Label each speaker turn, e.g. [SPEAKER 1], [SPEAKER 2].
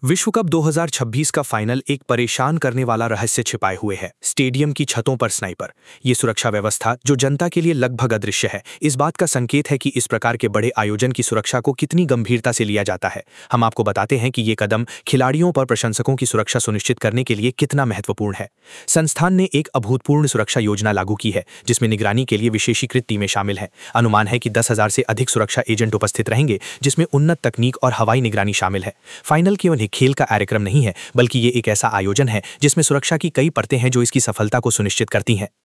[SPEAKER 1] विश्व कप 2026 का फाइनल एक परेशान करने वाला रहस्य छिपाए हुए है। स्टेडियम की छतों पर स्नाइपर, ये सुरक्षा व्यवस्था जो जनता के लिए लगभग अदृश्य है, इस बात का संकेत है कि इस प्रकार के बड़े आयोजन की सुरक्षा को कितनी गंभीरता से लिया जाता है। हम आपको बताते हैं कि ये कदम खिलाड़ियों पर प्रशंसकों की सुरक्षा सुनिश्चित करने के लिए कितना महत्वपूर्ण है। संस्थान ने एक अभूतपूर्व सुरक्षा योजना लागू की है, जिसमें निगरानी के लिए विशेषीकृत टीमें शामिल हैं। अनुमान है कि 10,000 से अधिक सुरक्षा एजेंट उपस्थित रहेंगे, जिसमें उन्नत तकनीक और हवाई निगरानी शामिल है। फाइनल केवल एक खेल का कार्यक्रम नहीं है, बल्कि ये एक ऐसा आयोजन है जिसमें सुरक्षा की कई परतें हैं जो इसकी सफलता को सुनिश्चित करती हैं।